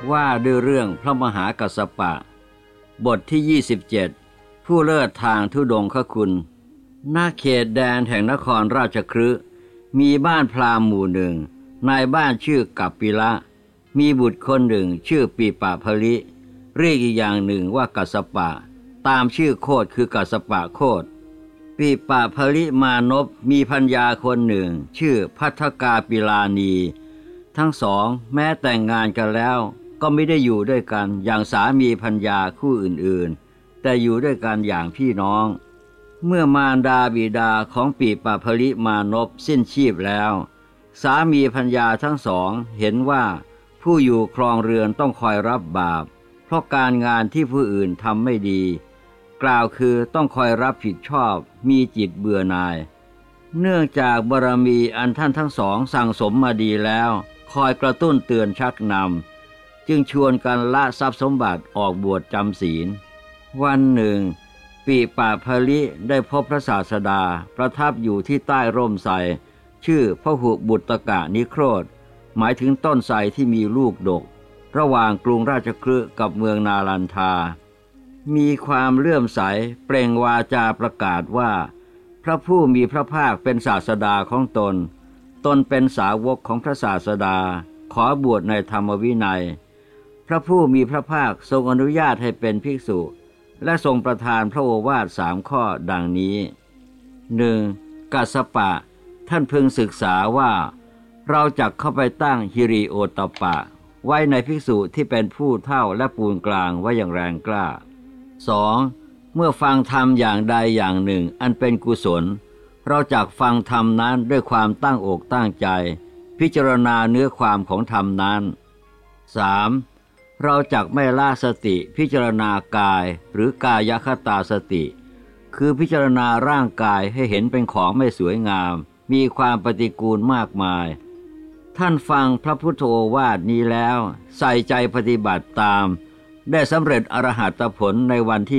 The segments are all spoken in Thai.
ว่าด้วยเรื่องพระมหากัสสปะบทที่27ผู้เลิศทางธุดงคคุณณเขตแดนแห่งนครราชคฤห์มีบ้านพราหมณ์หมู่หนึ่งนายบ้านชื่อกัปปิละมีบุตรคนหนึ่งชื่อปีปะพลิเรียกอีกอย่างหนึ่งว่ากัสสปะตามชื่อโคดคือกัสสปะโคดปีปะพลิมานพมีภรรยาคนหนึ่งชื่อภัทกาปิลานีทั้งสองแม้แต่งงานกันแล้วก็ไม่ได้อยู่ด้วยกันอย่างสามีภรรยาคู่อื่นๆแต่อยู่ด้วยกันอย่างพี่น้องเมื่อมารดาบิดาของปีปะพลิมานพสิ้นชีพแล้วสามีภรรยาทั้งสองเห็นว่าผู้อยู่ครองเรือนต้องคอยรับบาปเพราะการงานที่ผู้อื่นทำไม่ดีกล่าวคือต้องคอยรับผิดชอบมีจิตเบื่อหน่ายเนื่องจากบารมีอันท่านทั้งสองสั่งสมมาดีแล้วคอยกระตุ้นเตือนชักนำจึงชวนกันละทรัพย์สมบัติออกบวชจำศีลวันหนึ่งปีปะพลิได้พบพระศาสดาประทับอยู่ที่ใต้ร่มไทรชื่อพหุบุตกะนิโครธหมายถึงต้นไทรที่มีลูกดกระหว่างกรุงราชคฤห์กับเมืองนาลันทามีความเลื่อมใสเปล่งวาจาประกาศว่าพระผู้มีพระภาคเป็นศาสดาของตนเป็นสาวกของพระศาสดาขอบวชในธรรมวินัยพระผู้มีพระภาคทรงอนุญาตให้เป็นภิกษุและทรงประทานพระโอวาท3 ข้อดังนี้ 1. กัสสปะท่านพึงศึกษาว่าเราจักเข้าไปตั้งฮิริโอตปะไว้ในภิกษุที่เป็นผู้เฒ่าและปูนกลางไว้อย่างแรงกล้า 2. เมื่อฟังธรรมอย่างใดอย่างหนึ่งอันเป็นกุศลเราจักฟังธรรมนั้นด้วยความตั้งอกตั้งใจพิจารณาเนื้อความของธรรมนั้น 3. เราจักไม่ละสติพิจารณากายหรือกายคตาสติคือพิจารณาร่างกายให้เห็นเป็นของไม่สวยงามมีความปฏิกูลมากมายท่านฟังพระพุทธโอวาทนี้แล้วใส่ใจปฏิบัติตามได้สำเร็จอรหัตผลในวันที่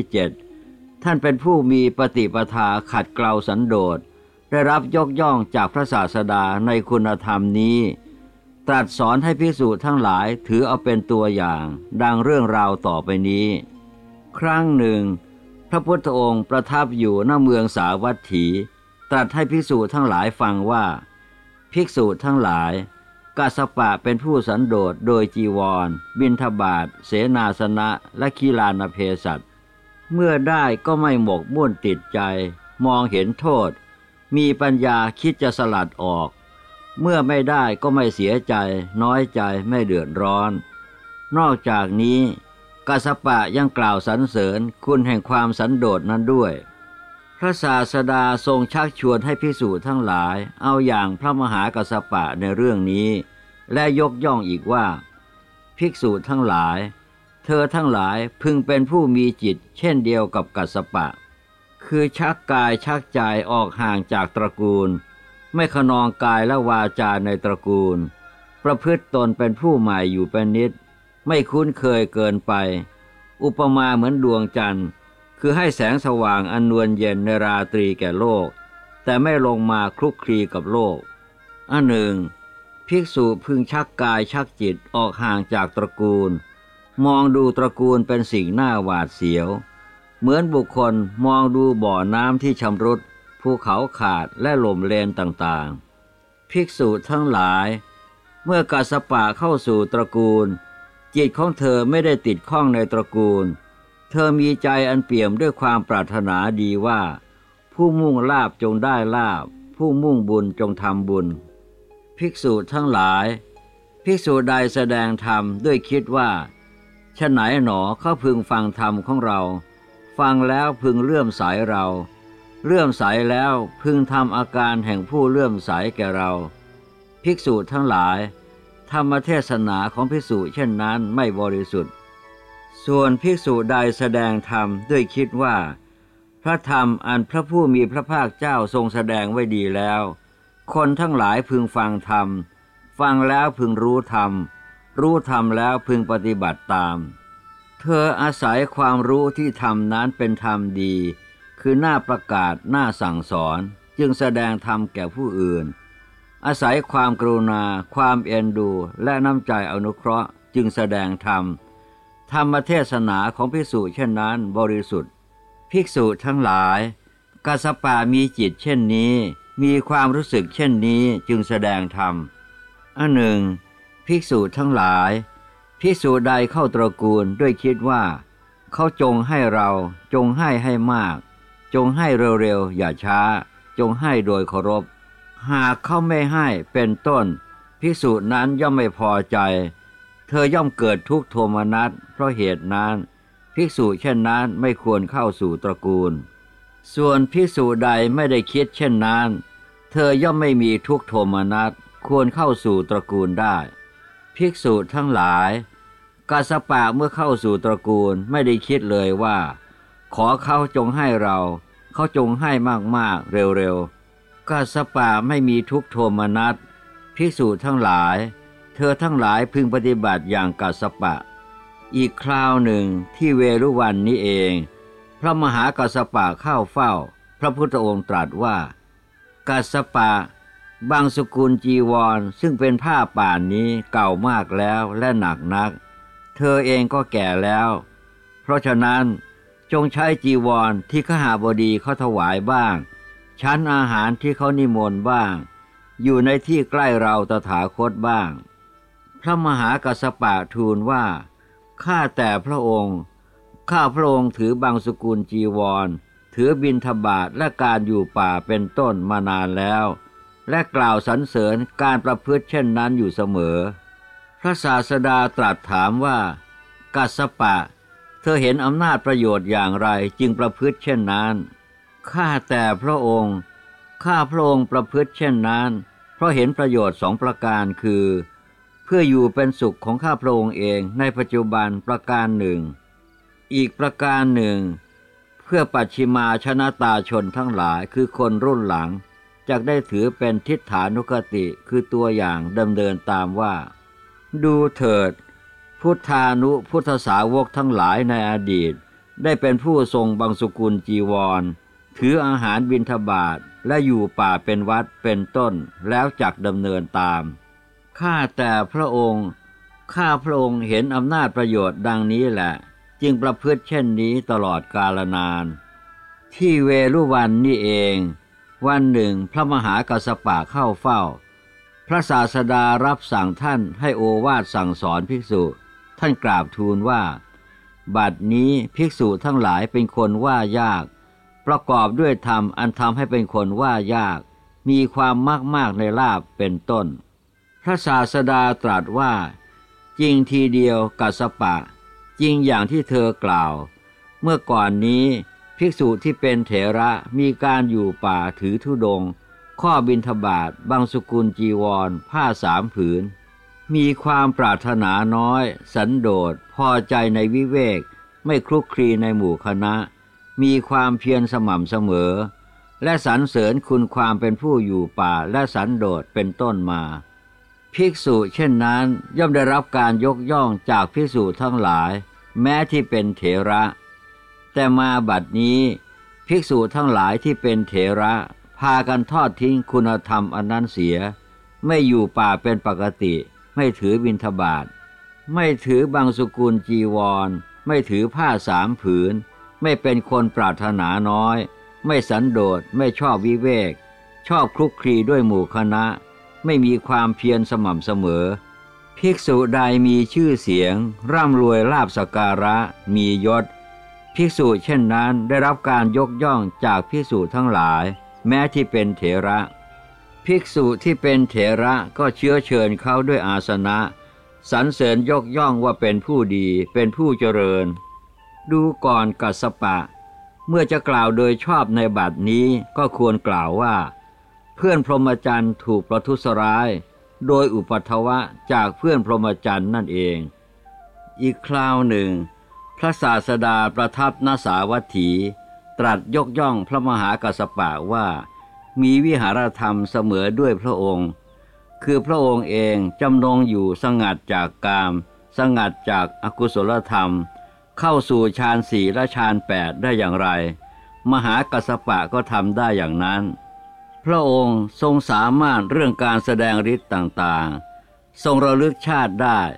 7ท่านเป็นผู้มีปฏิปทาขัดเกลาสันโดษได้รับยกย่องจากพระศาสดาในคุณธรรมนี้ตรัสสอนให้ภิกษุทั้งหลายถือเอาเป็นตัวอย่างดังเรื่องราวต่อไปนี้ครั้งหนึ่งพระพุทธองค์ประทับอยู่ณเมืองสาวัตถีตรัสให้ภิกษุทั้งหลายฟังว่าภิกษุทั้งหลายกัสสปะเป็นผู้สันโดษโดยจีวรบิณฑบาตเสนาสนะและคีลานเพศัตเมื่อได้ก็ไม่หมกมุ่นติดใจมองเห็นโทษมีปัญญาคิดจะสลัดออกเมื่อไม่ได้ก็ไม่เสียใจน้อยใจไม่เดือดร้อนนอกจากนี้กัสสปะยังกล่าวสรรเสริญคุณแห่งความสันโดษนั้นด้วยพระศาสดาทรงชักชวนให้ภิกษุทั้งหลายเอาอย่างพระมหากัสสปะในเรื่องนี้และยกย่องอีกว่าภิกษุทั้งหลายเธอทั้งหลายพึงเป็นผู้มีจิตเช่นเดียวกับกัสสปะคือชักกายชักใจออกห่างจากตระกูลไม่ขนองกายและวาจาในตระกูลประพฤติตนเป็นผู้ใหม่อยู่เป็นนิดไม่คุ้นเคยเกินไปอุปมาเหมือนดวงจันทร์คือให้แสงสว่างอันนวลเย็นในราตรีแก่โลกแต่ไม่ลงมาคลุกคลีกับโลกอันหนึ่งภิกษุพึงชักกายชักจิตออกห่างจากตระกูลมองดูตระกูลเป็นสิ่งน่าหวาดเสียวเหมือนบุคคลมองดูบ่อน้ำที่ชำรุดภูเขาขาดและหล่มเลนต่างๆภิกษุทั้งหลายเมื่อกัสสปะเข้าสู่ตระกูลจิตของเธอไม่ได้ติดข้องในตระกูลเธอมีใจอันเปี่ยมด้วยความปรารถนาดีว่าผู้มุ่งลาภจงได้ลาภผู้มุ่งบุญจงทำบุญภิกษุทั้งหลายภิกษุใดแสดงธรรมด้วยคิดว่าฉะไหนหนอเขาพึงฟังธรรมของเราฟังแล้วพึงเลื่อมใสเราเลื่อมใสแล้วพึงทำอาการแห่งผู้เลื่อมใสแก่เราภิกษุทั้งหลายธรรมเทศนาของภิกษุเช่นนั้นไม่บริสุทธิ์ส่วนภิกษุใดแสดงธรรมด้วยคิดว่าพระธรรมอันพระผู้มีพระภาคเจ้าทรงแสดงไว้ดีแล้วคนทั้งหลายพึงฟังธรรมฟังแล้วพึงรู้ธรรมรู้ธรรมแล้วพึงปฏิบัติตามเธออาศัยความรู้ที่ธรรมนั้นเป็นธรรมดีคือหน้าประกาศหน้าสั่งสอนจึงแสดงธรรมแก่ผู้อื่นอาศัยความกรุณาความเอ็นดูและน้ำใจอนุเคราะห์จึงแสดงธรรมธรรมเทศนาของภิกษุเช่นนั้นบริสุทธิ์ภิกษุทั้งหลายกัสสปะมีจิตเช่นนี้มีความรู้สึกเช่นนี้จึงแสดงธรรมอันหนึ่งภิกษุทั้งหลายภิกษุใดเข้าตระกูลด้วยคิดว่าเขาจงให้เราจงให้มากจงให้เร็วๆอย่าช้าจงให้โดยเคารพหากเขาไม่ให้เป็นต้นภิกษุนั้นย่อมไม่พอใจเธอย่อมเกิดทุกข์โทมนัสเพราะเหตุนั้นภิกษุเช่นนั้นไม่ควรเข้าสู่ตระกูลส่วนภิกษุใดไม่ได้คิดเช่นนั้นเธอย่อมไม่มีทุกข์โทมนัสควรเข้าสู่ตระกูลได้ภิกษุทั้งหลายกัสสปะเมื่อเข้าสู่ตระกูลไม่ได้คิดเลยว่าขอเขาจงให้เราเขาจงให้มากๆเร็วๆกัสสปะไม่มีทุกข์โทมนัสภิกษุทั้งหลายเธอทั้งหลายพึงปฏิบัติอย่างกัสสปะอีกคราวหนึ่งที่เวรุวันนี้เองพระมหากัสสปะเข้าเฝ้าพระพุทธองค์ตรัสว่ากัสสปะบางสกุลจีวรซึ่งเป็นผ้าป่านนี้เก่ามากแล้วและหนักนักเธอเองก็แก่แล้วเพราะฉะนั้นจงใช้จีวรที่ขหบดีเขาถวายบ้างชั้นอาหารที่เขานิมนต์บ้างอยู่ในที่ใกล้เราตถาคตบ้างพระมหากัสสปะทูลว่าข้าแต่พระองค์ข้าพระองค์ถือบางสกุลจีวรถือบิณฑบาตและการอยู่ป่าเป็นต้นมานานแล้วและกล่าวสรรเสริญการประพฤติเช่นนั้นอยู่เสมอพระศาสดาตรัสถามว่ากัสสปะเธอเห็นอำนาจประโยชน์อย่างไรจึงประพฤติเช่นนั้นข้าแต่พระองค์ข้าพระองค์ประพฤติเช่นนั้นเพราะเห็นประโยชน์2ประการคือเพื่ออยู่เป็นสุขของข้าพระองค์เองในปัจจุบันประการหนึ่งอีกประการหนึ่งเพื่อปัจฉิมาชนะตาชนทั้งหลายคือคนรุ่นหลังจะได้ถือเป็นทิฏฐานุคติคือตัวอย่างดำเนินตามว่าดูเถิดพุทธานุพุทธสาวกทั้งหลายในอดีตได้เป็นผู้ทรงบางสกุลจีวรถืออาหารบิณฑบาตและอยู่ป่าเป็นวัดเป็นต้นแล้วจักดำเนินตามข้าแต่พระองค์ข้าพระองค์เห็นอำนาจประโยชน์ดังนี้แหละจึงประพฤติเช่นนี้ตลอดกาลนานที่เวรุวันนี่เองวันหนึ่งพระมหากัสสปะเข้าเฝ้าพระศาสดารับสั่งท่านให้โอวาทสั่งสอนภิกษุท่านกราบทูลว่าบัดนี้ภิกษุทั้งหลายเป็นคนว่ายากประกอบด้วยธรรมอันทำให้เป็นคนว่ายากมีความมากในลาภเป็นต้นพระศาสดาตรัสว่าจริงทีเดียวกัสสปะจริงอย่างที่เธอกล่าวเมื่อก่อนนี้ภิกษุที่เป็นเถระมีการอยู่ป่าถือธุดงค์ข้อบิณฑบาตบางสกุลจีวรผ้า3 ผืนมีความปรารถนาน้อยสันโดษพอใจในวิเวกไม่คลุกคลีในหมู่คณะมีความเพียรสม่ำเสมอและสรรเสริญคุณความเป็นผู้อยู่ป่าและสันโดษเป็นต้นมาภิกษุเช่นนั้นย่อมได้รับการยกย่องจากภิกษุทั้งหลายแม้ที่เป็นเถระแต่มาบัดนี้ภิกษุทั้งหลายที่เป็นเถระพากันทอดทิ้งคุณธรรมอันนั้นเสียไม่อยู่ป่าเป็นปกติไม่ถือบิณฑบาตไม่ถือบางสกุลจีวรไม่ถือผ้า3 ผืนไม่เป็นคนปรารถนาน้อยไม่สันโดษไม่ชอบวิเวกชอบคลุกคลีด้วยหมู่คณะไม่มีความเพียรสม่ำเสมอภิกษุใดมีชื่อเสียงร่ำรวยลาภสักการะมียศภิกษุเช่นนั้นได้รับการยกย่องจากภิกษุทั้งหลายแม้ที่เป็นเถระภิกษุที่เป็นเถระก็เชื้อเชิญเขาด้วยอาสนะสรรเสริญยกย่องว่าเป็นผู้ดีเป็นผู้เจริญดูก่อนกัสสปะเมื่อจะกล่าวโดยชอบในบัดนี้ก็ควรกล่าวว่าเพื่อนพรหมจรรย์ถูกประทุษร้ายโดยอุปัฏฐวะจากเพื่อนพรหมจรรย์นั่นเองอีกคราวหนึ่งพระศาสดาประทับณสาวัตถีตรัสยกย่องพระมหากัสสปะว่ามีวิหารธรรมเสมอด้วยพระองค์คือพระองค์เองจำลองอยู่สงัดจากกามสงัดจากอกุศลธรรมเข้าสู่ฌาน 4และฌาน 8ได้อย่างไรมหากัสสปะก็ทำได้อย่างนั้นพระองค์ทรงสามารถเรื่องการแสดงฤทธิ์ต่างๆทรงระลึกชาติได้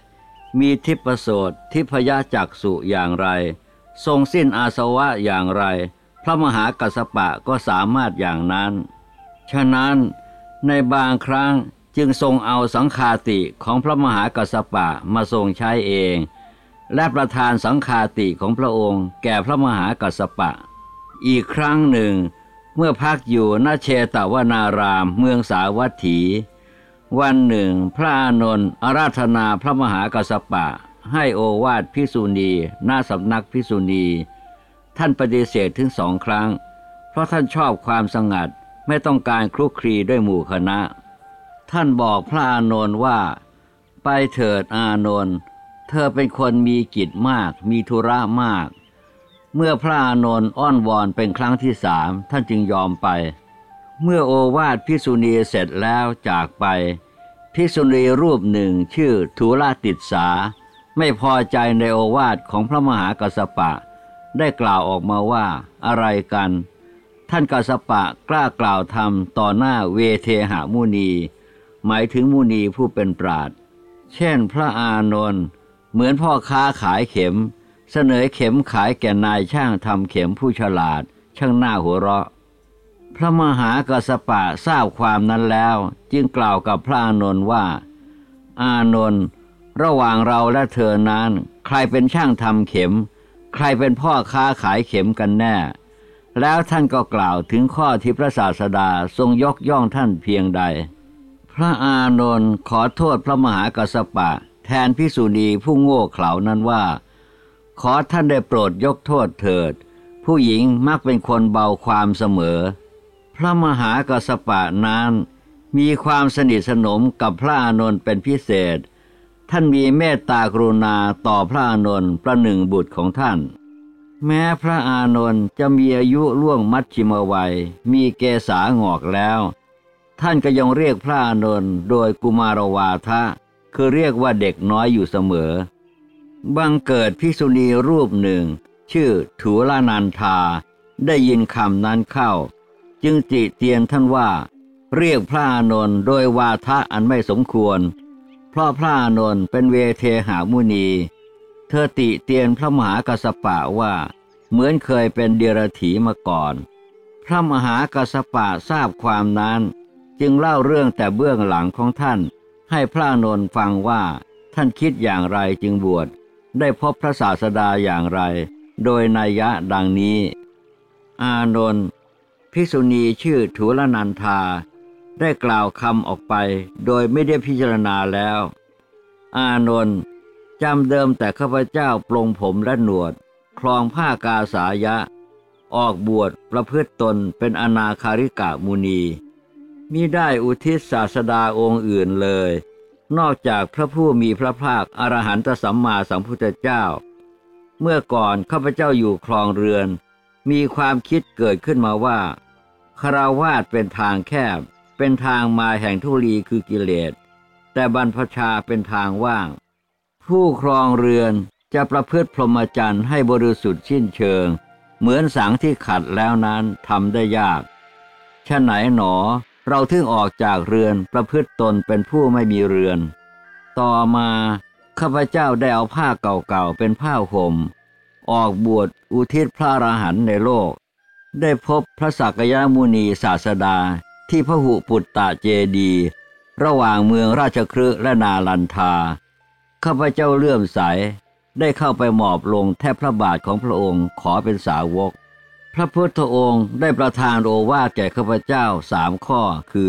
มีทิพโสตทิพยจักษุอย่างไรทรงสิ้นอาสวะอย่างไรพระมหากัสสปะก็สามารถอย่างนั้นฉะนั้นในบางครั้งจึงทรงเอาสังฆาติของพระมหากัสสปะมาทรงใช้เองและประทานสังฆาติของพระองค์แก่พระมหากัสสปะอีกครั้งหนึ่งเมื่อพักอยู่ณเชตวนารามเมืองสาวัตถีวันหนึ่งพระอานนท์อาราธนาพระมหากัสสปะให้โอวาทภิกษุณีณสำนักภิกษุณีท่านปฏิเสธถึง2 ครั้งเพราะท่านชอบความสงัดไม่ต้องการคลุกคลีด้วยหมู่คณะท่านบอกพระอานนท์ว่าไปเถิดอานนท์เธอเป็นคนมีกิจมากมีธุระมากเมื่อพระอานนท์อ้อนวอนเป็นครั้งที่3ท่านจึงยอมไปเมื่อโอวาทภิกษุณีเสร็จแล้วจากไปภิกษุณีรูปหนึ่งชื่อธุลติสสาไม่พอใจในโอวาทของพระมหากัสสปะได้กล่าวออกมาว่าอะไรกันท่านกัสสปะกล้ากล่าวธรรมต่อหน้าเวเทหมุนีหมายถึงมุนีผู้เป็นปราชญ์เช่นพระอานนท์เหมือนพ่อค้าขายเข็มเสนอเข็มขายแก่นายช่างทำเข็มผู้ฉลาดช่างน่าหัวเราะพระมหากัสสปะทราบความนั้นแล้วจึงกล่าวกับพระอานนท์ว่าอานนท์ระหว่างเราและเธอนั้นใครเป็นช่างทำเข็มใครเป็นพ่อค้าขายเข็มกันแน่แล้วท่านก็กล่าวถึงข้อที่พระศาสดาทรงยกย่องท่านเพียงใดพระอานนท์ขอโทษพระมหากัสสปะแทนภิกษุณีผู้โง่เขลานั้นว่าขอท่านได้โปรดยกโทษเถิดผู้หญิงมักเป็นคนเบาความเสมอพระมหากัสสปะนั้นมีความสนิทสนมกับพระอานนท์เป็นพิเศษท่านมีเมตตากรุณาต่อพระอานนท์ประหนึ่งบุตรของท่านแม้พระอานนท์จะมีอายุล่วงมัชฌิมวัยมีเกศางอกแล้วท่านก็ยังเรียกพระอานนท์โดยกุมารวาทะคือเรียกว่าเด็กน้อยอยู่เสมอบังเกิดภิกษุณีรูปหนึ่งชื่อถูลนันทาได้ยินคำนั้นเข้าจึงติเตียนท่านว่าเรียกพระอานนท์โดยวาทะอันไม่สมควรเพราะพระอานนท์เป็นเวเทหมุนีเธอติเตียนพระมหากัสสปะว่าเหมือนเคยเป็นเดรัจฉีมาก่อนพระมหากัสสปะทราบความนั้นจึงเล่าเรื่องแต่เบื้องหลังของท่านให้พระอานนท์ฟังว่าท่านคิดอย่างไรจึงบวชได้พบพระศาสดาอย่างไรโดยนัยยะดังนี้อานนท์ภิกษุณีชื่อถูลนันทาได้กล่าวคำออกไปโดยไม่ได้พิจารณาแล้วอานนท์จำเดิมแต่ข้าพเจ้าปลงผมและหนวดคลองผ้ากาสายะออกบวชประพฤติตนเป็นอนาคาริกะมุนีมิได้อุทิศศาสดาองค์อื่นเลยนอกจากพระผู้มีพระภาคอรหันตสัมมาสัมพุทธเจ้าเมื่อก่อนข้าพเจ้าอยู่ครองเรือนมีความคิดเกิดขึ้นมาว่าคฤหัสถ์เป็นทางแคบเป็นทางมาแห่งทุลีคือกิเลสแต่บรรพชาเป็นทางว่างผู้ครองเรือนจะประพฤติพรหมจรรย์ให้บริสุทธิ์สิ้นเชิงเหมือนสังที่ขัดแล้วนั้นทำได้ยากฉะไหนหนอเราถึงออกจากเรือนประพฤติตนเป็นผู้ไม่มีเรือนต่อมาข้าพเจ้าได้เอาผ้าเก่าๆเป็นผ้าห่มออกบวชอุทิศพระอรหันต์ในโลกได้พบพระสักยมุนีศาสดาที่พหุปุตตเจดีย์ระหว่างเมืองราชคฤห์และนาลันทาข้าพเจ้าเลื่อมใสได้เข้าไปหมอบลงแทบพระบาทของพระองค์ขอเป็นสาวกพระพุทธองค์ได้ประทานโอวาทแก่ข้าพเจ้า3 ข้อคือ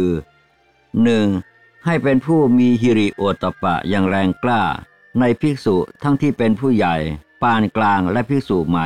1. ให้เป็นผู้มีหิริโอตตัปปะอย่างแรงกล้าในภิกษุทั้งที่เป็นผู้ใหญ่ปานกลางและภิกษุใหม่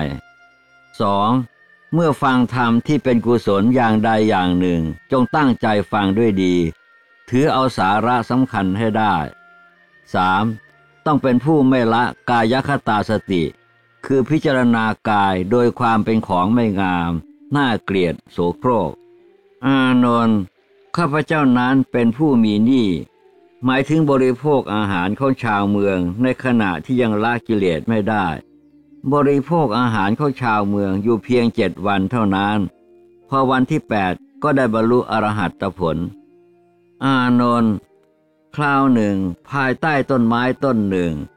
2. เมื่อฟังธรรมที่เป็นกุศลอย่างใดอย่างหนึ่งจงตั้งใจฟังด้วยดีถือเอาสาระสำคัญให้ได้ 3. ต้องเป็นผู้ไม่ละกายคตาสติคือพิจารณากายโดยความเป็นของไม่งามน่าเกลียดโสโครกอานนท์ข้าพเจ้านั้นเป็นผู้มีหนี้หมายถึงบริโภคอาหารของชาวเมืองในขณะที่ยังละกิเลสไม่ได้บริโภคอาหารของชาวเมืองอยู่เพียง7 วันเท่านั้นพอวันที่8ก็ได้บรรลุอรหัตผลอานนท์คราวหนึ่งภายใต้ต้นไม้ต้นหนึ่ง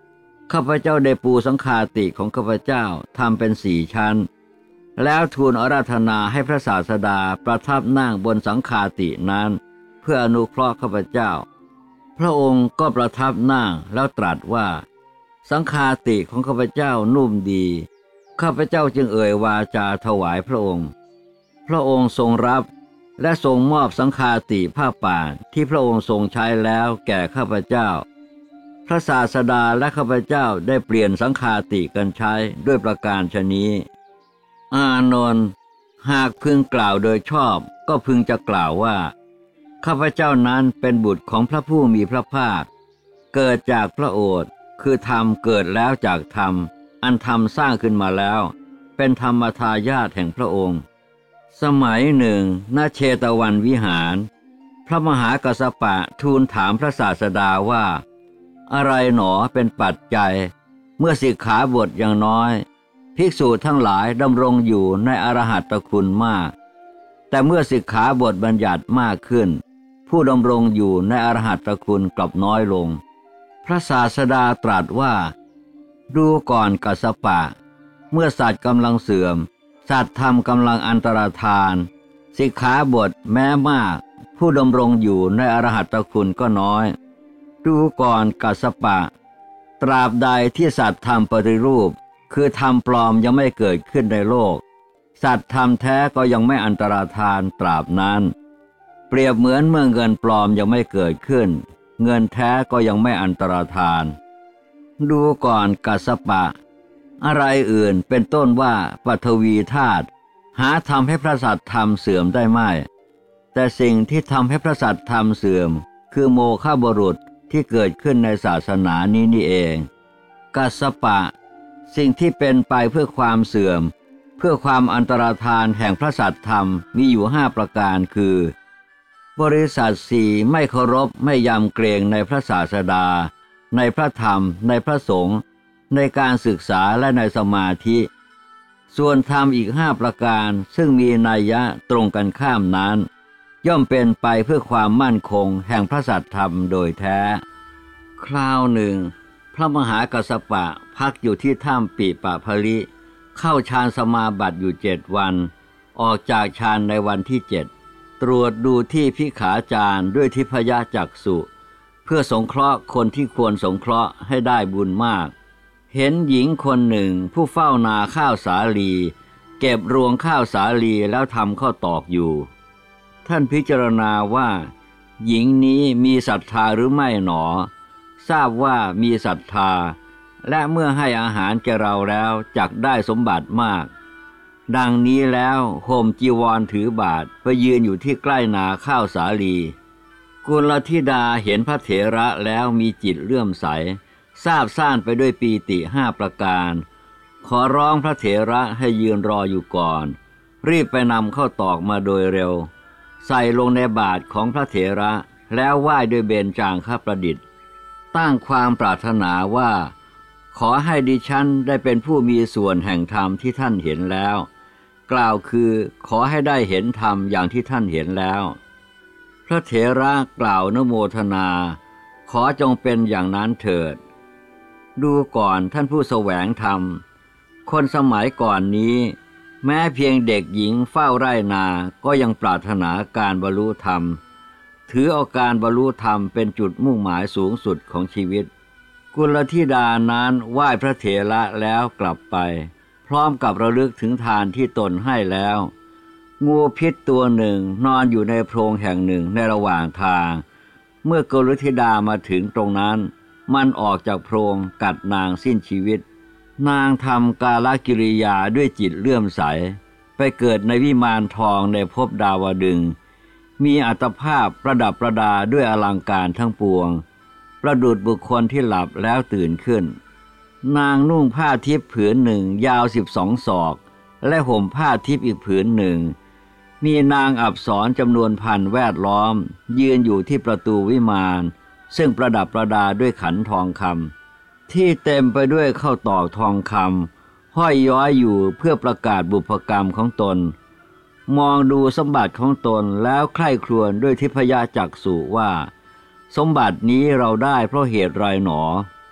ข้าพเจ้าได้ปูสังฆาติของข้าพเจ้าทำเป็น4 ชั้นแล้วทูลอาราธนาให้พระศาสดาประทับนั่งบนสังฆาตินั้นเพื่ออนุเคราะห์ข้าพเจ้าพระองค์ก็ประทับนั่งแล้วตรัสว่าสังฆาติของข้าพเจ้านุ่มดีข้าพเจ้าจึงเอ่ยวาจาถวายพระองค์พระองค์ทรงรับและทรงมอบสังฆาติผ้าป่านที่พระองค์ทรงใช้แล้วแก่ข้าพเจ้าพระศาสดาและข้าพเจ้าได้เปลี่ยนสังฆาติกันใช้ด้วยประการฉะนี้อานนท์หากพึงกล่าวโดยชอบก็พึงจะกล่าวว่าข้าพเจ้านั้นเป็นบุตรของพระผู้มีพระภาคเกิดจากพระโอษฐ์คือธรรมเกิดแล้วจากธรรมอันธรรมสร้างขึ้นมาแล้วเป็นธรรมทายาทแห่งพระองค์สมัยหนึ่งณเชตวันวิหารพระมหากัสสปะทูลถามพระศาสดาว่าอะไรหนอเป็นปัจจัยเมื่อสิกขาบทอย่างน้อยภิกษุทั้งหลายดำรงอยู่ในอรหัตตคุณมากแต่เมื่อสิกขาบทบัญญัติมากขึ้นผู้ดำรงอยู่ในอรหัตตคุณกลับน้อยลงพระศาสดาตรัสว่าดูก่อนกัสสปะเมื่อสัตว์กำลังเสื่อมสัตว์ธรรมกำลังอันตรธานสิกขาบทแม้มากผู้ดำรงอยู่ในอรหัตตคุณก็น้อยดูก่อนกัสสปะตราบใดที่สัตว์ธรรมปฏิรูปคือธรรมปลอมยังไม่เกิดขึ้นในโลกสัตว์ธรรมแท้ก็ยังไม่อันตรธานตราบนั้นเปรียบเหมือนเมื่อเงินปลอมยังไม่เกิดขึ้นเงินแท้ก็ยังไม่อันตรธานดูก่อนกัสสปะอะไรอื่นเป็นต้นว่าปฐวีธาตุหาทำให้พระสัตธรรมเสื่อมได้ไม่แต่สิ่งที่ทำให้พระสัตธรรมเสื่อมคือโมฆะบุรุษที่เกิดขึ้นในศาสนานี้นี่เองกัสสปะสิ่งที่เป็นไปเพื่อความเสื่อมเพื่อความอันตรธานแห่งพระสัตธรรมมีอยู่5 ประการคือบริษัท4ไม่เคารพไม่ยำเกรงในพระศาสดาในพระธรรมในพระสงฆ์ในการศึกษาและในสมาธิส่วนธรรมอีก5 ประการซึ่งมีนัยยะตรงกันข้ามนั้นย่อมเป็นไปเพื่อความมั่นคงแห่งพระสัตธรรมโดยแท้คราวหนึ่งพระมหากัสสปะพักอยู่ที่ถ้ำปิปะภลิเข้าฌานสมาบัติอยู่7 วันออกจากฌานในวันที่7ตรวจดูที่พิขาจารด้วยทิพยจักษุเพื่อสงเคราะห์คนที่ควรสงเคราะห์ให้ได้บุญมากเห็นหญิงคนหนึ่งผู้เฝ้านาข้าวสาลีเก็บรวงข้าวสาลีแล้วทำข้าวตอกอยู่ท่านพิจารณาว่าหญิงนี้มีศรัทธาหรือไม่หนอทราบว่ามีศรัทธาและเมื่อให้อาหารแก่เราแล้วจักได้สมบัติมากดังนี้แล้วห่มจีวรถือบาทไปยืนอยู่ที่ใกล้นาข้าวสาลีกุลธิดาเห็นพระเถระแล้วมีจิตเลื่อมใสซาบซ่านไปด้วยปีติ5 ประการขอร้องพระเถระให้ยืนรออยู่ก่อนรีบไปนำข้าวตอกมาโดยเร็วใส่ลงในบาตรของพระเถระแล้วไหว้ด้วยเบญจางคประดิษฐ์ตั้งความปรารถนาว่าขอให้ดิฉันได้เป็นผู้มีส่วนแห่งธรรมที่ท่านเห็นแล้วกล่าวคือขอให้ได้เห็นธรรมอย่างที่ท่านเห็นแล้วพระเถระกล่าวนโมทนาขอจงเป็นอย่างนั้นเถิดดูก่อนท่านผู้แสวงธรรมคนสมัยก่อนนี้แม้เพียงเด็กหญิงเฝ้าไร่นาก็ยังปรารถนาการบรรลุธรรมถือเอาการบรรลุธรรมเป็นจุดมุ่งหมายสูงสุดของชีวิตกุลธิดานั้นไหว้พระเถระแล้วกลับไปพร้อมกับระลึกถึงทานที่ตนให้แล้วงูพิษตัวหนึ่งนอนอยู่ในโพรงแห่งหนึ่งในระหว่างทางเมื่อกุลธิดามาถึงตรงนั้นมันออกจากโพรงกัดนางสิ้นชีวิตนางทำกาลกิริยาด้วยจิตเลื่อมใสไปเกิดในวิมานทองในภพดาวดึงส์มีอัตภาพประดับประดาด้วยอลังการทั้งปวงประดุจบุคคลที่หลับแล้วตื่นขึ้นนางนุ่งผ้าทิพย์ผืนหนึ่งยาว12 ศอกและห่มผ้าทิพย์อีกผืนหนึ่งมีนางอัปสรจำนวนพันแวดล้อมยืนอยู่ที่ประตูวิมานซึ่งประดับประดาด้วยขันทองคำที่เต็มไปด้วยข้าวตอกทองคำห้อยย้อยอยู่เพื่อประกาศบุพกรรมของตนมองดูสมบัติของตนแล้วใคร่ครวญด้วยทิพยจักษุว่าสมบัตินี้เราได้เพราะเหตุไรหนอพ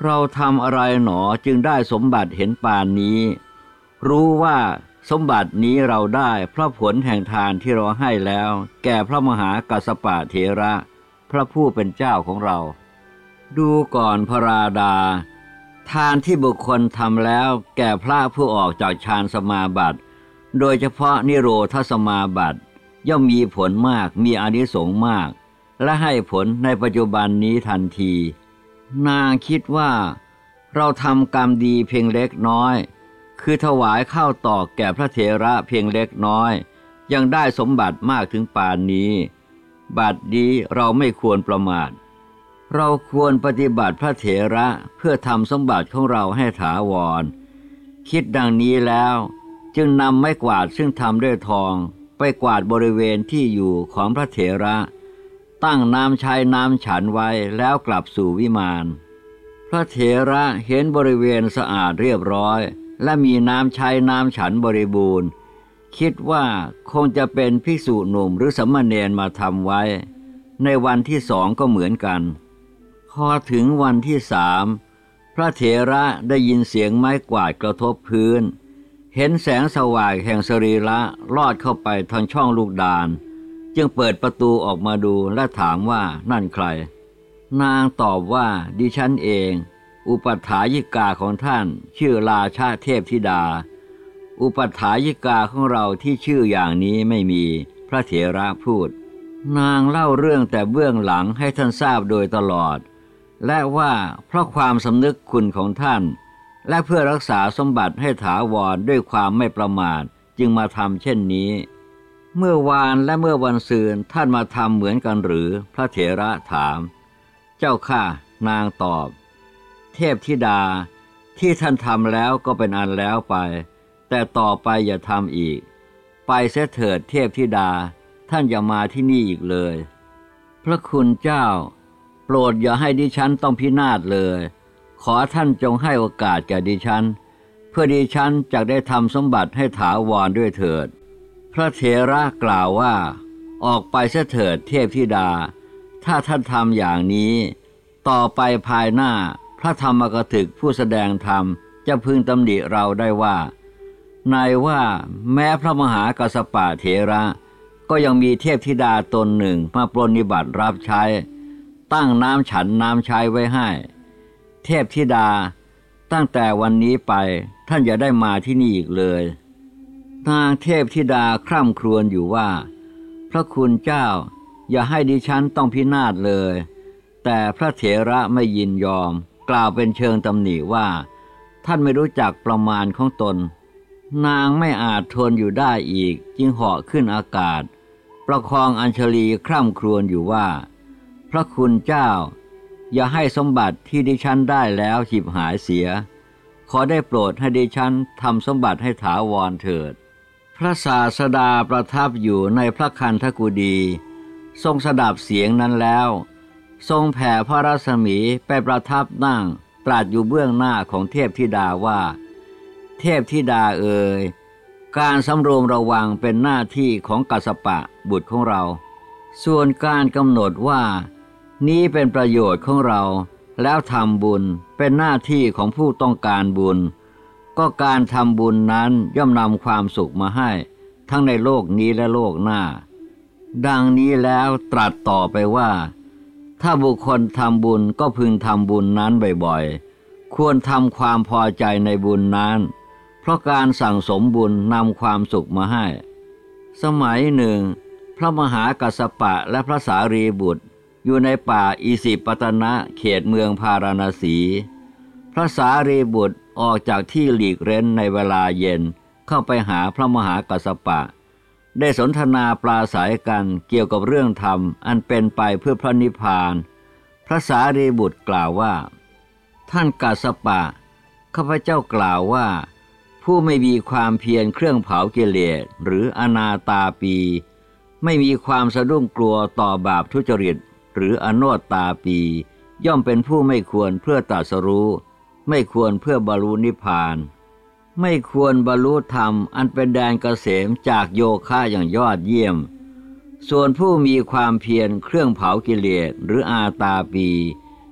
เราทำอะไรหนอจึงได้สมบัติเห็นปานนี้รู้ว่าสมบัตินี้เราได้เพราะผลแห่งทานที่เราให้แล้วแก่พระมหากัสสปะเถระพระผู้เป็นเจ้าของเราดูก่อนพระราดาทานที่บุคคลทำแล้วแก่พระผู้ออกจากฌานสมาบัติโดยเฉพาะนิโรธสมาบัติย่อมมีผลมากมีอานิสงส์มากและให้ผลในปัจจุบันนี้ทันทีนางคิดว่าเราทำกรรมดีเพียงเล็กน้อยคือถวายข้าวตอกแก่พระเถระเพียงเล็กน้อยยังได้สมบัติมากถึงป่านนี้บัดนี้เราไม่ควรประมาทเราควรปฏิบัติพระเถระเพื่อทำสมบัติของเราให้ถาวรคิดดังนี้แล้วจึงนำไม้กวาดซึ่งทำด้วยทองไปกวาดบริเวณที่อยู่ของพระเถระตั้งน้ำใช้น้ำฉันไว้แล้วกลับสู่วิมานพระเถระเห็นบริเวณสะอาดเรียบร้อยและมีน้ำใช้น้ำฉันบริบูรณ์คิดว่าคงจะเป็นภิกษุหนุ่มหรือสมณเณรมาทำไว้ในวันที่สองก็เหมือนกันพอถึงวันที่สามพระเถระได้ยินเสียงไม้กวาดกระทบพื้นเห็นแสงสว่างแห่งสรีระลอดเข้าไปทางช่องลูกดานจึงเปิดประตูออกมาดูและถามว่านั่นใครนางตอบว่าดิฉันเองอุปัฏฐายิกาของท่านชื่อราชาเทพธิดาอุปัฏฐายิกาของเราที่ชื่ออย่างนี้ไม่มีพระเถระพูดนางเล่าเรื่องแต่เบื้องหลังให้ท่านทราบโดยตลอดและว่าเพราะความสำนึกคุณของท่านและเพื่อรักษาสมบัติให้ถาวรด้วยความไม่ประมาทจึงมาทำเช่นนี้เมื่อวานและเมื่อวันซืนท่านมาทำเหมือนกันหรือพระเถระถามเจ้าข้านางตอบเทพธิดาที่ท่านทำแล้วก็เป็นอันแล้วไปแต่ต่อไปอย่าทำอีกไปเสียเถิดเทพธิดาท่านอย่ามาที่นี่อีกเลยพระคุณเจ้าโปรดอย่าให้ดิฉันต้องพินาศเลยขอท่านจงให้โอกาสแก่ดิฉันเพื่อดิฉันจะได้ทำสมบัติให้ถาวรด้วยเถิดพระเถระกล่าวว่าออกไปเสียเถิดเทพธิดาถ้าท่านทำอย่างนี้ต่อไปภายหน้าพระธรรมกถึกผู้แสดงธรรมจะพึงตำหนิเราได้ว่านายว่าแม้พระมหากัสสปะเถระก็ยังมีเทพธิดาตนหนึ่งมาปรนนิบัติรับใช้ตั้งน้ำฉันน้ำใช้ไว้ให้เทพธิดาตั้งแต่วันนี้ไปท่านอย่าได้มาที่นี่อีกเลยนางเทพธิดาคร่ำครวญอยู่ว่าพระคุณเจ้าอย่าให้ดิฉันต้องพินาศเลยแต่พระเถระไม่ยินยอมกล่าวเป็นเชิงตำหนิว่าท่านไม่รู้จักประมาณของตนนางไม่อาจทนอยู่ได้อีกจึงเหาะขึ้นอากาศประคองอัญชลีคร่ำครวญอยู่ว่าพระคุณเจ้าอย่าให้สมบัติที่ดิฉันได้แล้วฉิบหายเสียขอได้โปรดให้ดิฉันทำสมบัติให้ถาวรเถิดพระศาสดาประทับอยู่ในพระคันธกุฎีทรงสดับเสียงนั้นแล้วทรงแผ่พระรัศมีไปประทับนั่งตรัสอยู่เบื้องหน้าของเทพธิดาว่าเทพธิดาเอ๋ยการสำรวมระวังเป็นหน้าที่ของกัสสปะบุตรของเราส่วนการกำหนดว่านี้เป็นประโยชน์ของเราแล้วทำบุญเป็นหน้าที่ของผู้ต้องการบุญก็การทำบุญนั้นย่อมนำความสุขมาให้ทั้งในโลกนี้และโลกหน้าดังนี้แล้วตรัสต่อไปว่าถ้าบุคคลทำบุญก็พึงทำบุญนั้นบ่อยๆควรทำความพอใจในบุญนั้นเพราะการสั่งสมบุญนำความสุขมาให้สมัยหนึ่งพระมหากัสสปะและพระสารีบุตรอยู่ในป่าอิสิปตนะเขตเมืองพาราณสีพระสารีบุตรออกจากที่หลีกเร้นในเวลาเย็นเข้าไปหาพระมหากัสสปะได้สนทนาปราศัยกันเกี่ยวกับเรื่องธรรมอันเป็นไปเพื่อพระนิพพานพระสารีบุตรกล่าวว่าท่านกัสสปะข้าพเจ้ากล่าวว่าผู้ไม่มีความเพียรเครื่องเผากิเลสหรืออนาตาปีไม่มีความสะดุ้งกลัวต่อบาปทุจริตหรืออโนตตาปีย่อมเป็นผู้ไม่ควรเพื่อตรัสรู้ไม่ควรเพื่อบรรลุนิพพานไม่ควรบรรลุธรรมอันเป็นแดนเกษมจากโยคะอย่างยอดเยี่ยมส่วนผู้มีความเพียรเครื่องเผากิเลสหรืออาตาปี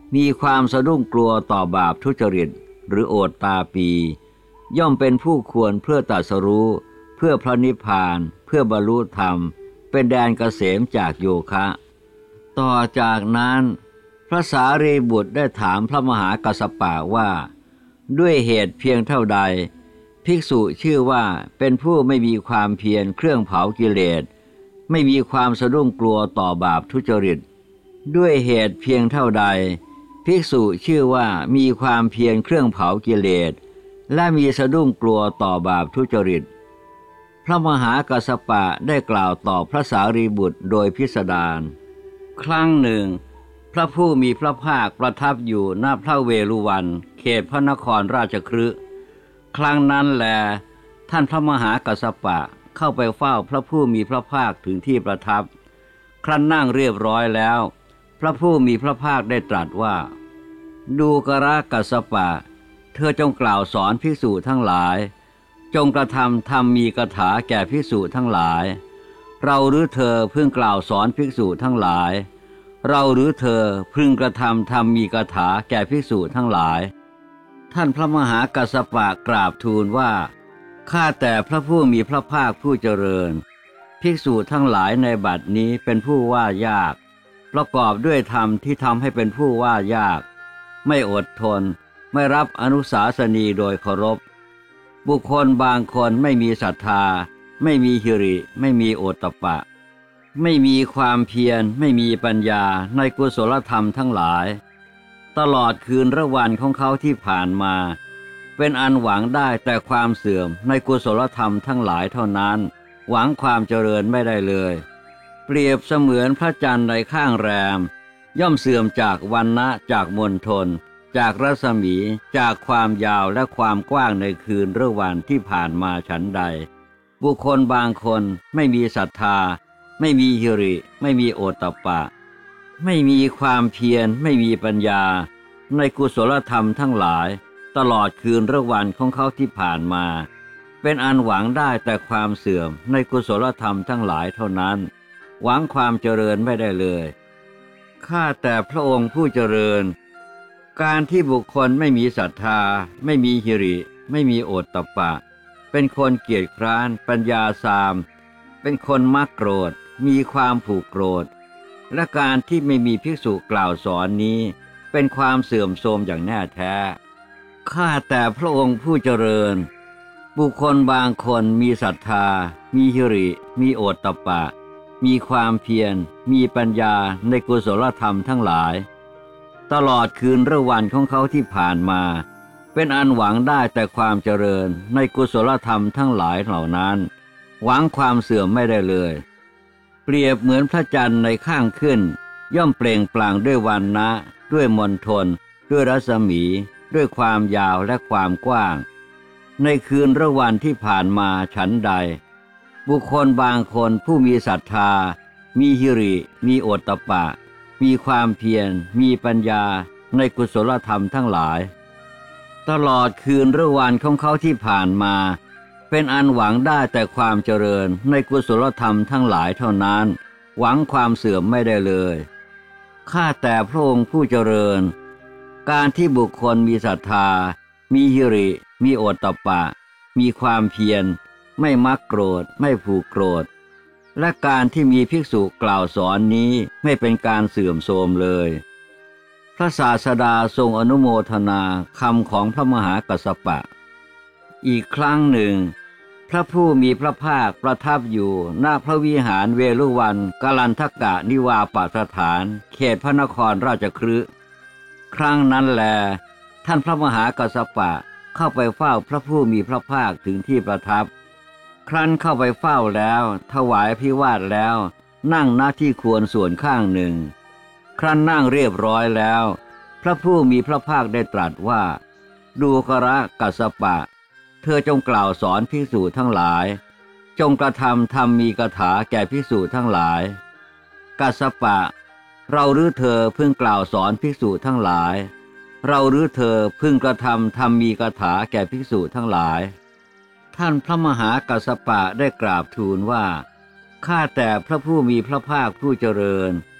มีความสะดุ้งกลัวต่อบาปทุจริตหรือโอตตาปีย่อมเป็นผู้ควรเพื่อตรัสรู้เพื่อพระนิพพานเพื่อบรรลุธรรมเป็นแดนเกษมจากโยคะต่อจากนั้นพระสารีบุตรได้ถามพระมหากัสสปะว่าด้วยเหตุเพียงเท่าใดภิกษุชื่อว่าเป็นผู้ไม่มีความเพียรเครื่องเผากิเลสไม่มีความสะดุ้งกลัวต่อบาปทุจริตด้วยเหตุเพียงเท่าใดภิกษุชื่อว่ามีความเพียรเครื่องเผากิเลสและมีสะดุ้งกลัวต่อบาปทุจริตพระมหากัสสปะได้กล่าวตอบพระสารีบุตรโดยพิสดารครั้งหนึ่งพระผู้มีพระภาคประทับอยู่ณพระเวฬุวันเขตพระนครราชคฤห์ครั้งนั้นแลท่านพระมหากัสสปะเข้าไปเฝ้าพระผู้มีพระภาคถึงที่ประทับครั้นนั่งเรียบร้อยแล้วพระผู้มีพระภาคได้ตรัสว่าดูกรกัสสปะเธอจงกล่าวสอนภิกษุทั้งหลายจงกระทำธรรมมีกถาแก่ภิกษุทั้งหลายเราหรือเธอเพิ่งกล่าวสอนภิกษุทั้งหลายเราหรือเธอพึงกระทำธรรมมีกถาแก่ภิกษุทั้งหลายท่านพระมหากัสสปะกราบทูลว่าข้าแต่พระผู้มีพระภาคผู้เจริญภิกษุทั้งหลายในบัดนี้เป็นผู้ว่ายากประกอบด้วยธรรมที่ทำให้เป็นผู้ว่ายากไม่อดทนไม่รับอนุสาสนีโดยเคารพบุคคลบางคนไม่มีศรัทธาไม่มีหิริไม่มีโอตตัปปะไม่มีความเพียรไม่มีปัญญาในกุศลธรรมทั้งหลายตลอดคืนระวันของเขาที่ผ่านมาเป็นอันหวังได้แต่ความเสื่อมในกุศลธรรมทั้งหลายเท่านั้นหวังความเจริญไม่ได้เลยเปรียบเสมือนพระจันทร์ในข้างแรมย่อมเสื่อมจากวรรณะจากมณฑลจากรัศมีจากความยาวและความกว้างในคืนระวันที่ผ่านมาฉันใดบุคคลบางคนไม่มีศรัทธาไม่มีหิริไม่มีโอตตัปปะไม่มีความเพียรไม่มีปัญญาในกุศลธรรมทั้งหลายตลอดคืนระวันของเขาที่ผ่านมาเป็นอันหวังได้แต่ความเสื่อมในกุศลธรรมทั้งหลายเท่านั้นหวังความเจริญไม่ได้เลยข้าแต่พระองค์ผู้เจริญการที่บุคคลไม่มีศรัทธาไม่มีหิริไม่มีโอตตัปปะเป็นคนเกียจคร้านปัญญาทรามเป็นคนมักโกรธมีความผูกโกรธและการที่ไม่มีภิกษุกล่าวสอนนี้เป็นความเสื่อมโทรมอย่างแน่แท้ข้าแต่พระองค์ผู้เจริญบุคคลบางคนมีศรัทธามีหิริมีโอตตัปปะมีความเพียรมีปัญญาในกุศลธรรมทั้งหลายตลอดคืนระวันของเขาที่ผ่านมาเป็นอันหวังได้แต่ความเจริญในกุศลธรรมทั้งหลายเหล่านั้นหวังความเสื่อมไม่ได้เลยเปรียบเหมือนพระจันทร์ในข้างขึ้นย่อมเปล่งปลั่งด้วยวรรณะด้วยมณฑลด้วยรัศมีด้วยความยาวและความกว้างในคืนระวันที่ผ่านมาฉันใดบุคคลบางคนผู้มีศรัทธามีหิริมีโอตตัปปะมีความเพียรมีปัญญาในกุศลธรรมทั้งหลายตลอดคืนระวันของเขาที่ผ่านมาเป็นอันหวังได้แต่ความเจริญในกุศลธรรมทั้งหลายเท่านั้นหวังความเสื่อมไม่ได้เลยข้าแต่พระองค์ผู้เจริญการที่บุคคลมีศรัทธามีหิริมีโอตตัปปะมีความเพียรไม่มักโกรธไม่ผูกโกรธและการที่มีภิกษุกล่าวสอนนี้ไม่เป็นการเสื่อมโทรมเลยพระศาสดาทรงอนุโมทนาคำของพระมหากัสสปะอีกครั้งหนึ่งพระผู้มีพระภาคประทับอยู่ณพระวิหารเวฬุวันกลันทกะนิวาปสถานเขตพระนครราชคฤห์ครั้งนั้นแลท่านพระมหากัสสปะเข้าไปเฝ้าพระผู้มีพระภาคถึงที่ประทับครั้นเข้าไปเฝ้าแล้วถวายภิวาทแล้วนั่งณที่ควรส่วนข้างหนึ่งครั้นนั่งเรียบร้อยแล้วพระผู้มีพระภาคได้ตรัสว่าดูกรกัสสปะเธอจงกล่าวสอนภิกษุทั้งหลายจงกระทำธรรมมีกถาแก่ภิกษุทั้งหลายกัสสปะเราหรือเธอเพิ่งกล่าวสอนภิกษุทั้งหลายเราหรือเธอพึงกระทำธรรมมีกถาแก่ภิกษุทั้งหลายท่านพระมหากัสสปะได้กราบทูลว่าข้าแต่พระผู้มีพระภาคผู้เจริญ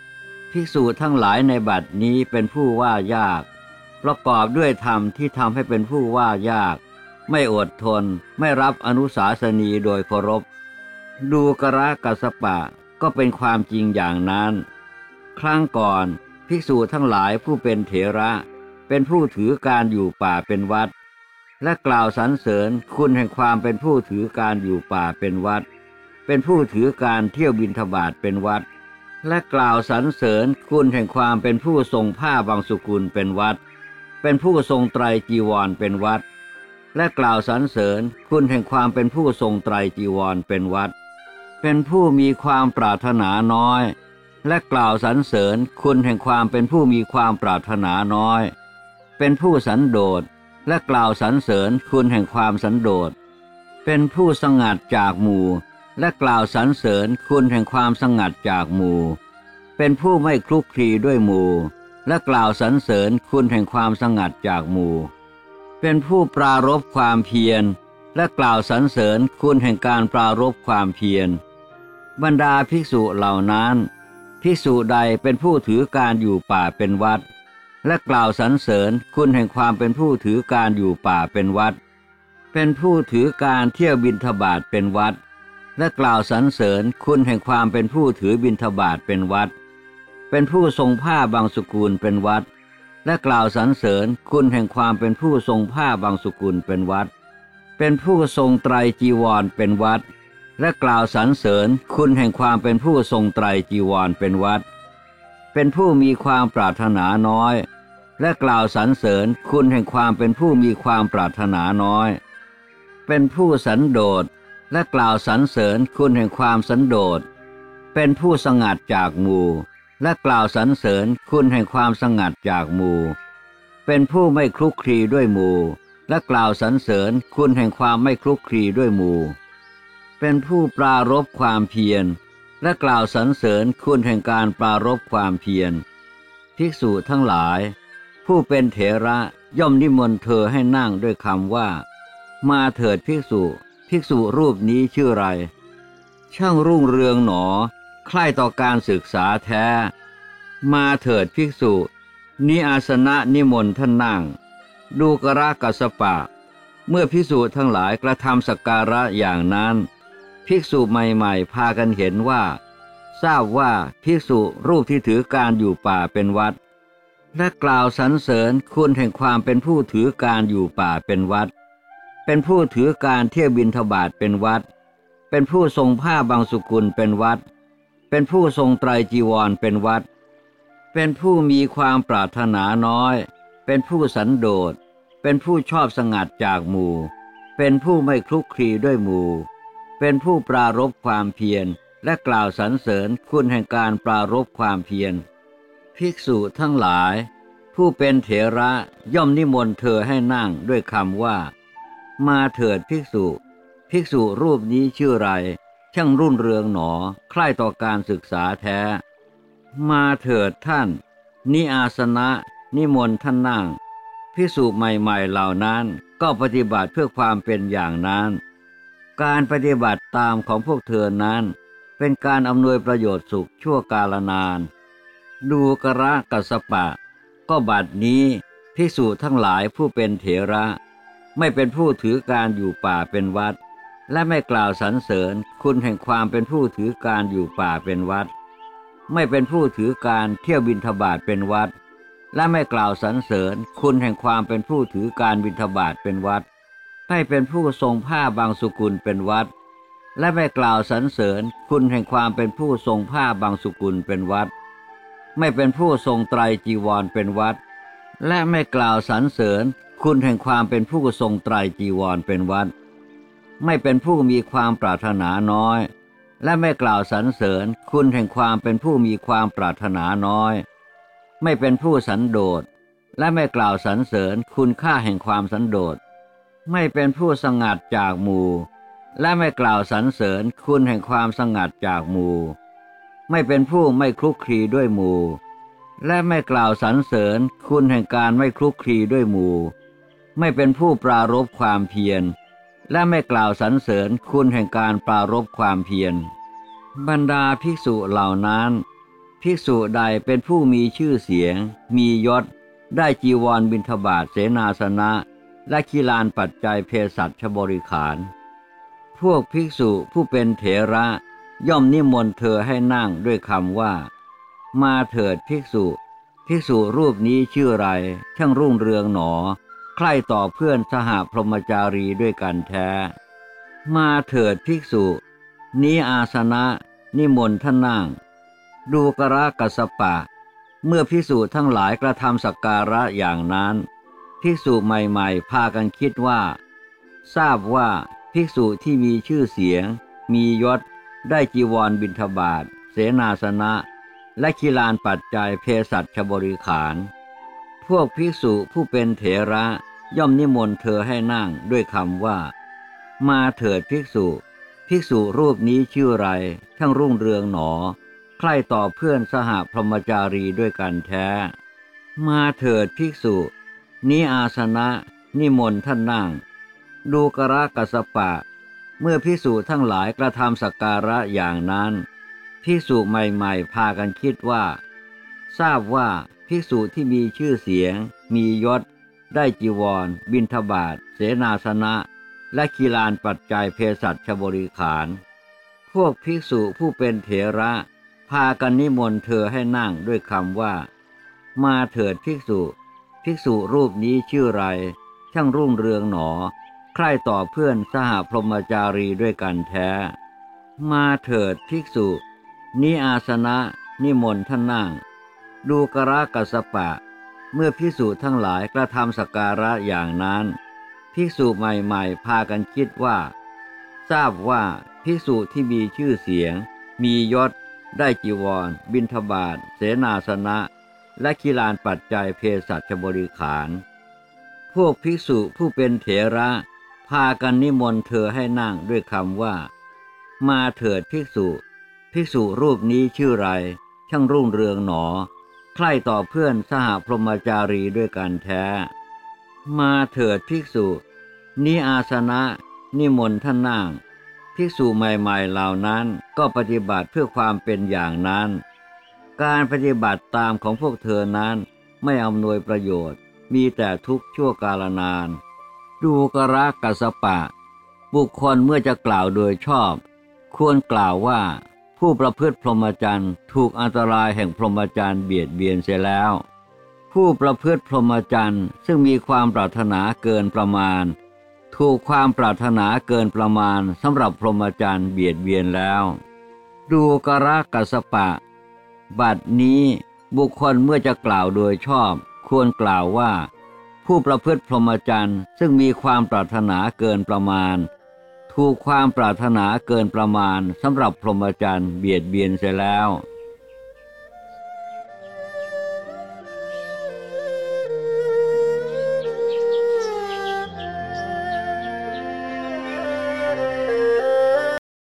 ภิกษุทั้งหลายในบัดนี้เป็นผู้ว่ายากประกอบด้วยธรรมที่ทำให้เป็นผู้ว่ายากไม่อดทนไม่รับอนุสาสนีโดยเคารพดูกระกัสสปะก็เป็นความจริงอย่างนั้นครั้งก่อนภิกษุทั้งหลายผู้เป็นเถระเป็นผู้ถือการอยู่ป่าเป็นวัดและกล่าวสรรเสริญคุณแห่งความเป็นผู้ถือการอยู่ป่าเป็นวัดเป็นผู้ถือการเที่ยวบิณฑบาตเป็นวัดและกล่าวสรรเสริญคุณแห่งความเป็นผู้ทรงผ้าบางสุกุลเป็นวัดเป็นผู้ทรงไตรจีวรเป็นวัดและกล่าวสรรเสริญคุณแห่งความเป็นผู้ทรงไตรจีวรเป็นวัดเป็นผู้มีความปรารถนาน้อยและกล่าวสรรเสริญคุณแห่งความเป็นผู้มีความปรารถนาน้อยเป็นผู้สันโดษและกล่าวสรรเสริญคุณแห่งความสันโดษเป็นผู้สงัดจากหมู่และกล่าวสรรเสริญคุณแห่งความสงัดจากหมู่เป็นผู้ไม่คลุกคลีด้วยหมู่และกล่าวสรรเสริญคุณแห่งความสงัดจากหมู่เป็นผู้ปรารภความเพียรและกล่าวสรรเสริญคุณแห่งการปรารภความเพียรบรรดาภิกษุเหล่านั้นภิกษุใดเป็นผู้ถือการอยู่ป่าเป็นวัดและกล่าวสรรเสริญคุณแห่งความเป็นผู้ถือการอยู่ป่าเป็นวัดเป็นผู้ถือการเที่ยวบิณฑบาตเป็นวัดและกล่าวสรรเสริญคุณแห่งความเป็นผู้ถือบิณฑบาตเป็นวัดเป็นผู้ทรงผ้าบางสุกุลเป็นวัดและกล่าวสรรเสริญคุณแห่งความเป็นผู้ทรงผ้าบางสุกุลเป็นวัดเป็นผู้ทรงไตรจีวรเป็นวัดและกล่าวสรรเสริญคุณแห่งความเป็นผู้ทรงไตรจีวรเป็นวัดเป็นผู้มีความปรารถนาน้อยและกล่าวสรรเสริญคุณแห่งความเป็นผู้มีความปรารถนาน้อยเป็นผู้สันโดษและกล่าวสรรเสริญคุณแห่งความสันโดษเป็นผู้สงัดจากหมู่และกล่าวสรรเสริญคุณแห่งความสงัดจากหมู่เป็นผู้ไม่คลุกคลีด้วยหมู่และกล่าวสรรเสริญคุณแห่งความไม่คลุกคลีด้วยหมู่เป็นผู้ปรารภความเพียรและกล่าวสรรเสริญคุณแห่งการปรารภความเพียรภิกษุทั้งหลายผู้เป็นเถระย่อมนิมนต์เธอให้นั่งด้วยคำว่ามาเถิดภิกษุภิกษุรูปนี้ชื่อไรช่างรุ่งเรืองหนอใคร่ต่อการศึกษาแท้มาเถิดภิกษุนี้อาสนะนิมนต์ท่านนั่งดูกระกัสสปะเมื่อภิกษุทั้งหลายกระทำสักการะอย่างนั้นภิกษุใหม่ๆพากันเห็นว่าทราบว่าภิกษุรูปที่ถือการอยู่ป่าเป็นวัดและกล่าวสรรเสริญคุณแห่งความเป็นผู้ถือการอยู่ป่าเป็นวัดเป็นผู้ถือการเที่ยวบิณฑบาตเป็นวัดเป็นผู้ทรงผ้าบางสุกุลเป็นวัดเป็นผู้ทรงไตรจีวรเป็นวัดเป็นผู้มีความปรารถนาน้อยเป็นผู้สันโดษเป็นผู้ชอบสงัดจากหมู่เป็นผู้ไม่คลุกคลีด้วยหมู่เป็นผู้ปรารภความเพียรและกล่าวสรรเสริญคุณแห่งการปรารภความเพียรภิกษุทั้งหลายผู้เป็นเถระย่อมนิมนต์เธอให้นั่งด้วยคำว่ามาเถิดภิกษุภิกษุรูปนี้ชื่อไรช่างรุ่งเรืองหนอใคร่ต่อการศึกษาแท้มาเถิดท่านนิอาสนะนิมนต์ท่านนั่งภิกษุใหม่ๆเหล่านั้นก็ปฏิบัติเพื่อความเป็นอย่างนั้นการปฏิบัติตามของพวกเธอนั้นเป็นการอำนวยประโยชน์สุขชั่วกาลนานดูกระกัสสปะก็บัดนี้ภิกษุทั้งหลายผู้เป็นเถระไม่เป็นผู้ถือการอยู่ป่าเป็นวัดและไม่กล่าวสรรเสริญคุณแห่งความเป็นผู้ถือการอยู่ป่าเป็นวัดไม่เป็นผู้ถือการเที่ยวบิณฑบาตเป็นวัดและไม่กล่าวสรรเสริญคุณแห่งความเป็นผู้ถือการบิณฑบาตเป็นวัดไม่เป็นผู้ทรงผ้าบางสุกุลเป็นวัดและไม่กล่าวสรรเสริญคุณแห่งความเป็นผู้ทรงผ้าบางสุกุลเป็นวัดไม่เป็นผู้ทรงไตรจีวรเป็นวัดและไม่กล่าวสรรเสริญคุณแห่งความเป็นผู้ทรงไตรจีวรเป็นวัดไม่เป็นผู้มีความปรารถนาน้อยและไม่กล่าวสรรเสริญคุณแห่งความเป็นผู้มีความปรารถนาน้อยไม่เป็นผู้สันโดษและไม่กล่าวสรรเสริญคุณค่าแห่งความสันโดษไม่เป็นผู้สงัดจากหมู่และไม่กล่าวสรรเสริญคุณแห่งความสงัดจากหมู่ไม่เป็นผู้ไม่คลุกคลีด้วยหมู่และไม่กล่าวสรรเสริญคุณแห่งการไม่คลุกคลีด้วยหมู่ไม่เป็นผู้ปรารภความเพียรและไม่กล่าวสรรเสริญคุณแห่งการปรารภความเพียรบรรดาภิกษุเหล่านั้นภิกษุใดเป็นผู้มีชื่อเสียงมียศได้จีวรบิณฑบาตเสนาสนะและกีฬานปัจจัยเภสัชบริขารพวกภิกษุผู้เป็นเถระย่อมนิมนต์เธอให้นั่งด้วยคำว่ามาเถิดภิกษุภิกษุรูปนี้ชื่อไรช่างรุ่งเรืองหนอใคร่ต่อเพื่อนสหพรหมจารีด้วยกันแท้มาเถิดภิกษุนี้อาสนะนิมนต์ท่านนั่งดูกรกัสสปะเมื่อภิกษุทั้งหลายกระทำสักการะอย่างนั้นภิกษุใหม่ๆพากันคิดว่าทราบว่าภิกษุที่มีชื่อเสียงมียศได้จีวรบิณฑบาตเสนาสนะและกีฬานปัจจัยเภสัชบริขารพวกภิกษุผู้เป็นเถระย่อมนิมนต์เธอให้นั่งด้วยคำว่ามาเถิดภิกษุภิกษุรูปนี้ชื่อไรช่างรุ่งเรืองหนอใคร่ต่อเพื่อนสหพรหมจารีด้วยกันแท้มาเถิดภิกษุนี้อาสนะนิมนต์ท่านนั่งดูกรกัสสปะเมื่อภิกษุทั้งหลายกระทำสักการะอย่างนั้นภิกษุใหม่ๆพากันคิดว่าทราบว่าภิกษุที่มีชื่อเสียงมียศได้จีวรบิณฑบาตเสนาสนะและกีฬานปัจจัยเภสัชบริขารพวกภิกษุผู้เป็นเถระพากันนิมนต์เธอให้นั่งด้วยคำว่ามาเถิดภิกษุภิกษุรูปนี้ชื่อไรช่างรุ่งเรืองหนอใคร่ต่อเพื่อนสหพรหมจารีด้วยกันแท้มาเถิดภิกษุนี้อาสนะนิมนต์ท่านนั่งดูกรกัสสปะเมื่อภิกษุทั้งหลายกระทำสักการะอย่างนั้นภิกษุใหม่ๆพากันคิดว่าทราบว่าภิกษุที่มีชื่อเสียงมียศได้จีวรบิณฑบาตเสนาสนะและกีฬานปัจจัยเภสัชบริขารพวกภิกษุผู้เป็นเถระพากันนิมนต์เธอให้นั่งด้วยคำว่ามาเถิดภิกษุภิกษุรูปนี้ชื่อไรช่างรุ่งเรืองหนอใคร่ต่อเพื่อนสหพรหมจารีด้วยกันแท้มาเถิดภิกษุนี้อาสนะนิมนต์ท่านนั่งภิกษุใหม่ๆเหล่านั้นก็ปฏิบัติเพื่อความเป็นอย่างนั้นการปฏิบัติตามของพวกเธอนั้นไม่อำนวยประโยชน์มีแต่ทุกข์ชั่วกาลนานดูกรกัสสปะบุคคลเมื่อจะกล่าวโดยชอบควรกล่าวว่าผู้ประพฤติพรหมจรรย์ถูกอันตรายแห่งพรหมจรรย์เบียดเบียนเสียแล้วผู้ประพฤติพรหมจรรย์ซึ่งมีความปรารถนาเกินประมาณถูกความปรารถนาเกินประมาณสำหรับพรหมจรรย์เบียดเบียนแล้วดูกรกัสสปะบัดนี้บุคคลเมื่อจะกล่าวโดยชอบควรกล่าวว่าผู้ประพฤติพรหมจรรย์ซึ่งมีความปรารถนาเกินประมาณถูกความปรารถนาเกินประมาณสำหรับพรหมจรรย์เบียดเบียนเสียแล้ว